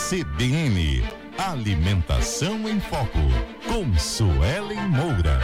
CBN Alimentação em Foco, com Suelen Moura.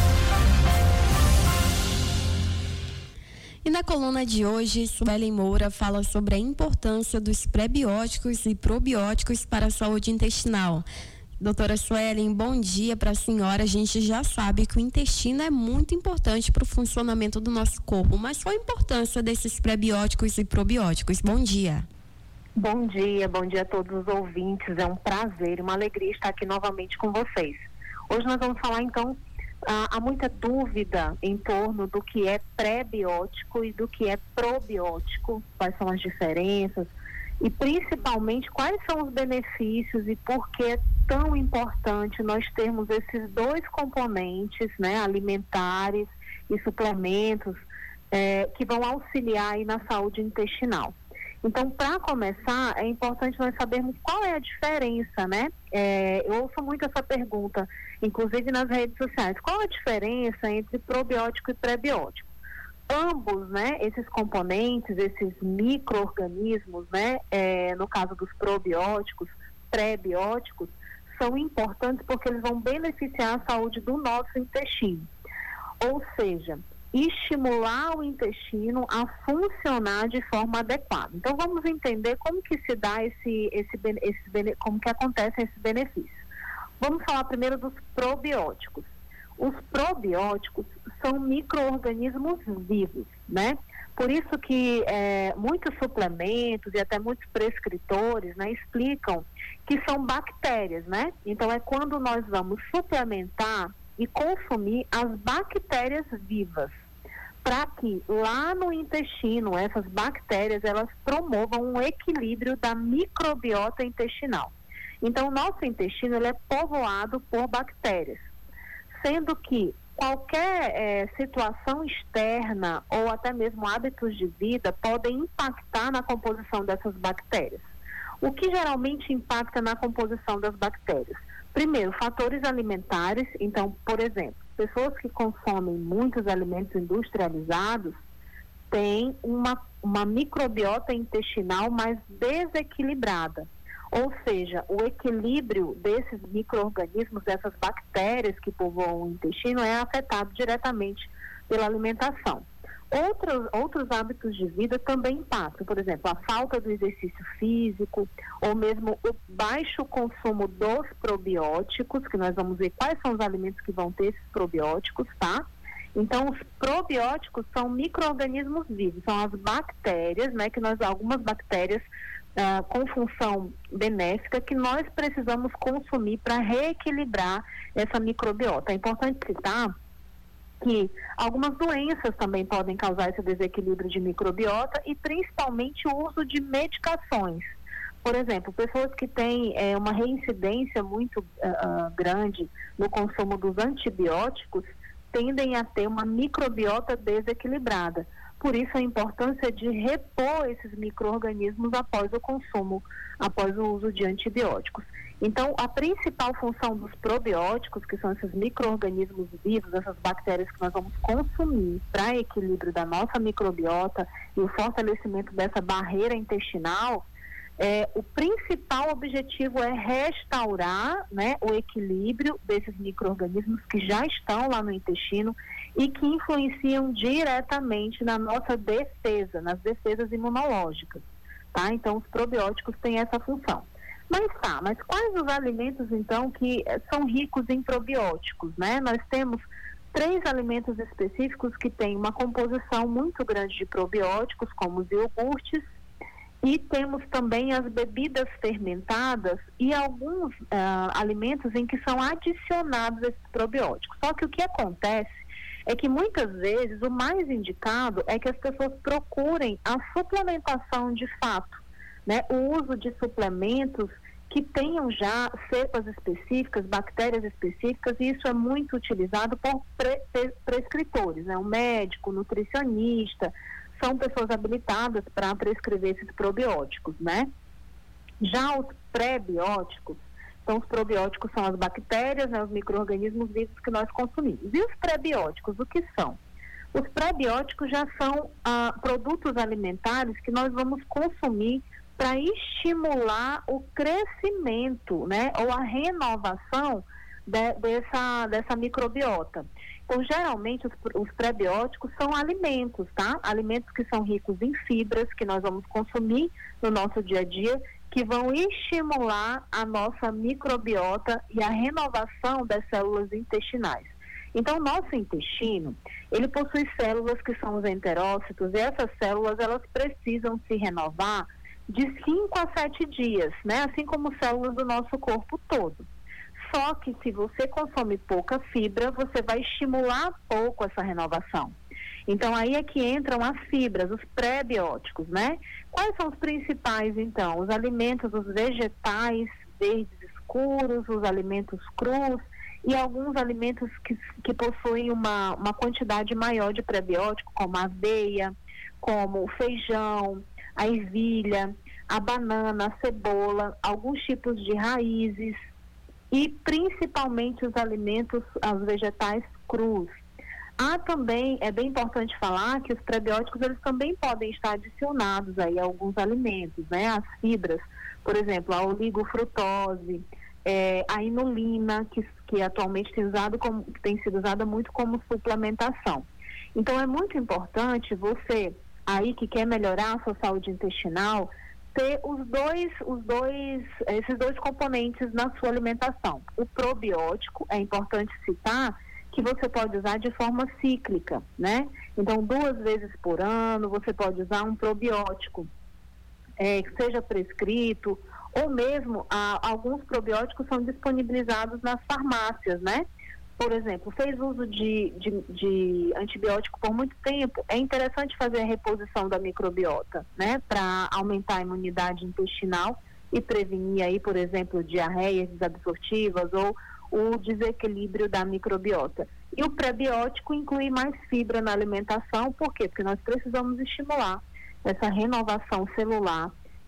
E na coluna de hoje, Suelen Moura fala sobre a importância dos prebióticos e probióticos para a saúde intestinal. Doutora Suelen, bom dia para a senhora. A gente já sabe que o intestino é muito importante para o funcionamento do nosso corpo, mas qual a importância desses prebióticos e probióticos? Bom dia. Bom dia a todos os ouvintes. É um prazer e uma alegria estar aqui novamente com vocês. Hoje nós vamos falar então, há muita dúvida em torno do que é pré-biótico e do que é probiótico, quais são as diferenças e principalmente quais são os benefícios e por que é tão importante nós termos esses dois componentes, né, alimentares e suplementos que vão auxiliar aí na saúde intestinal. Então, para começar, é importante nós sabermos qual é a diferença, né? Eu ouço muito essa pergunta, inclusive nas redes sociais. Qual a diferença entre probiótico e prebiótico? Ambos, né, esses componentes, esses micro-organismos, né, no caso dos probióticos, pré-bióticos, são importantes porque eles vão beneficiar a saúde do nosso intestino. Ou seja, estimular o intestino a funcionar de forma adequada. Então, vamos entender como que se dá como que acontecem esses benefícios. Vamos falar primeiro dos probióticos. Os probióticos são micro-organismos vivos, né? Por isso que muitos suplementos e até muitos prescritores, né, explicam que são bactérias, né? Então, é quando nós vamos suplementar e consumir as bactérias vivas, para que lá no intestino essas bactérias elas promovam um equilíbrio da microbiota intestinal. Então, o nosso intestino ele é povoado por bactérias, sendo que qualquer situação externa ou até mesmo hábitos de vida podem impactar na composição dessas bactérias. O que geralmente impacta na composição das bactérias? Primeiro, fatores alimentares. Então, por exemplo, pessoas que consomem muitos alimentos industrializados têm uma microbiota intestinal mais desequilibrada. Ou seja, o equilíbrio desses micro-organismos, dessas bactérias que povoam o intestino é afetado diretamente pela alimentação. Outros hábitos de vida também impactam, por exemplo, a falta do exercício físico ou mesmo o baixo consumo dos probióticos, que nós vamos ver quais são os alimentos que vão ter esses probióticos, tá? Então, os probióticos são micro-organismos vivos, são as bactérias, né, algumas bactérias com função benéfica que nós precisamos consumir para reequilibrar essa microbiota. É importante citar que algumas doenças também podem causar esse desequilíbrio de microbiota e principalmente o uso de medicações. Por exemplo, pessoas que têm uma reincidência muito grande no consumo dos antibióticos tendem a ter uma microbiota desequilibrada. Por isso a importância de repor esses micro-organismos após o uso de antibióticos. Então, a principal função dos probióticos, que são esses micro-organismos vivos, essas bactérias que nós vamos consumir para equilíbrio da nossa microbiota e o fortalecimento dessa barreira intestinal, o principal objetivo é restaurar, né, o equilíbrio desses micro-organismos que já estão lá no intestino e que influenciam diretamente na nossa defesa, nas defesas imunológicas, tá? Então, os probióticos têm essa função. Mas quais os alimentos, então, que são ricos em probióticos, né? Nós temos 3 alimentos específicos que têm uma composição muito grande de probióticos, como os iogurtes, e temos também as bebidas fermentadas e alguns alimentos em que são adicionados esses probióticos. Só que o que acontece é que muitas vezes o mais indicado é que as pessoas procurem a suplementação de fato, né? O uso de suplementos que tenham já cepas específicas, bactérias específicas, e isso é muito utilizado por prescritores, né? O médico, o nutricionista, são pessoas habilitadas para prescrever esses probióticos, né? Já os pré-bióticos, então os probióticos são as bactérias, né, os micro-organismos vivos que nós consumimos. E os pré-bióticos, o que são? Os pré-bióticos já são produtos alimentares que nós vamos consumir para estimular o crescimento, né, ou a renovação dessa microbiota. Então, geralmente, os prebióticos são alimentos, tá? Alimentos que são ricos em fibras, que nós vamos consumir no nosso dia a dia, que vão estimular a nossa microbiota e a renovação das células intestinais. Então, o nosso intestino, ele possui células que são os enterócitos, e essas células, elas precisam se renovar de 5 a 7 dias, né? Assim como células do nosso corpo todo. Só que se você consome pouca fibra, você vai estimular pouco essa renovação. Então, aí é que entram as fibras, os pré-bióticos, né? Quais são os principais, então? Os alimentos, os vegetais verdes escuros, os alimentos crus e alguns alimentos que possuem uma quantidade maior de pré-biótico, como a aveia, como o feijão, a ervilha, a banana, a cebola, alguns tipos de raízes e principalmente os alimentos, os vegetais crus. Também é bem importante falar que os prebióticos, eles também podem estar adicionados aí a alguns alimentos, né? As fibras, por exemplo, a oligofrutose, a inulina, que atualmente tem sido usada muito como suplementação. Então, é muito importante você, aí que quer melhorar a sua saúde intestinal, ter esses dois componentes na sua alimentação. O probiótico, é importante citar, que você pode usar de forma cíclica, né? Então, 2 vezes por ano, você pode usar um probiótico, que seja prescrito, ou mesmo alguns probióticos são disponibilizados nas farmácias, né? Por exemplo, fez uso de antibiótico por muito tempo, é interessante fazer a reposição da microbiota, né? Para aumentar a imunidade intestinal e prevenir aí, por exemplo, diarreias desabsortivas ou o desequilíbrio da microbiota. E o prebiótico inclui mais fibra na alimentação, por quê? Porque nós precisamos estimular essa renovação celular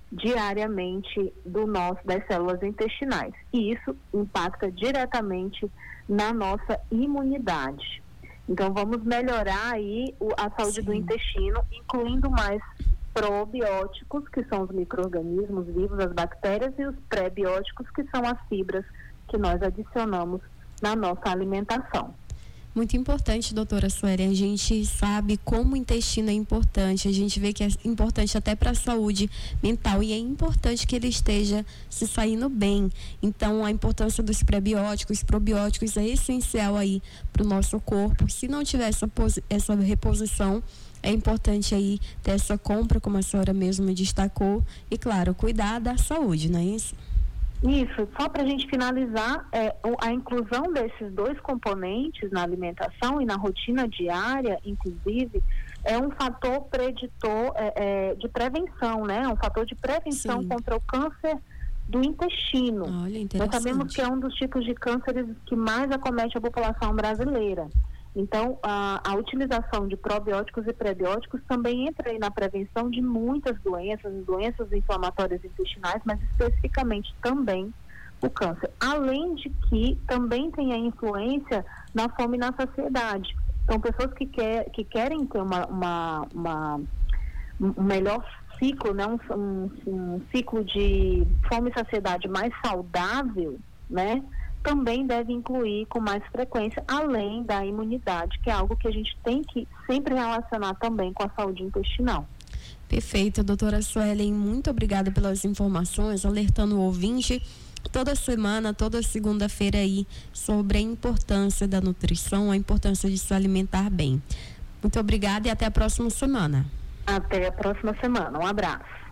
diariamente das células intestinais. E isso impacta diretamente na nossa imunidade. Então, vamos melhorar aí a saúde do intestino, incluindo mais probióticos, que são os micro-organismos vivos, as bactérias, e os pré-bióticos, que são as fibras que nós adicionamos na nossa alimentação. Muito importante, doutora Sueli, a gente sabe como o intestino é importante, a gente vê que é importante até para a saúde mental e é importante que ele esteja se saindo bem. Então, a importância dos prebióticos, probióticos é essencial aí para o nosso corpo. Se não tiver essa reposição, é importante aí ter essa compra, como a senhora mesma destacou, e claro, cuidar da saúde, não é isso? Isso, só para a gente finalizar, a inclusão desses 2 componentes na alimentação e na rotina diária, inclusive, é um fator preditor de prevenção, né? É um fator de prevenção Sim. contra o câncer do intestino. Olha, nós sabemos que é um dos tipos de cânceres que mais acomete a população brasileira. Então, a utilização de probióticos e prebióticos também entra aí na prevenção de muitas doenças inflamatórias intestinais, mas especificamente também o câncer. Além de que também tem a influência na fome e na saciedade. Então, pessoas que querem ter um melhor ciclo, né? um ciclo de fome e saciedade mais saudável, né? Também deve incluir com mais frequência, além da imunidade, que é algo que a gente tem que sempre relacionar também com a saúde intestinal. Perfeito, doutora Sueli, muito obrigada pelas informações, alertando o ouvinte toda semana, toda segunda-feira aí, sobre a importância da nutrição, a importância de se alimentar bem. Muito obrigada e até a próxima semana. Até a próxima semana, um abraço.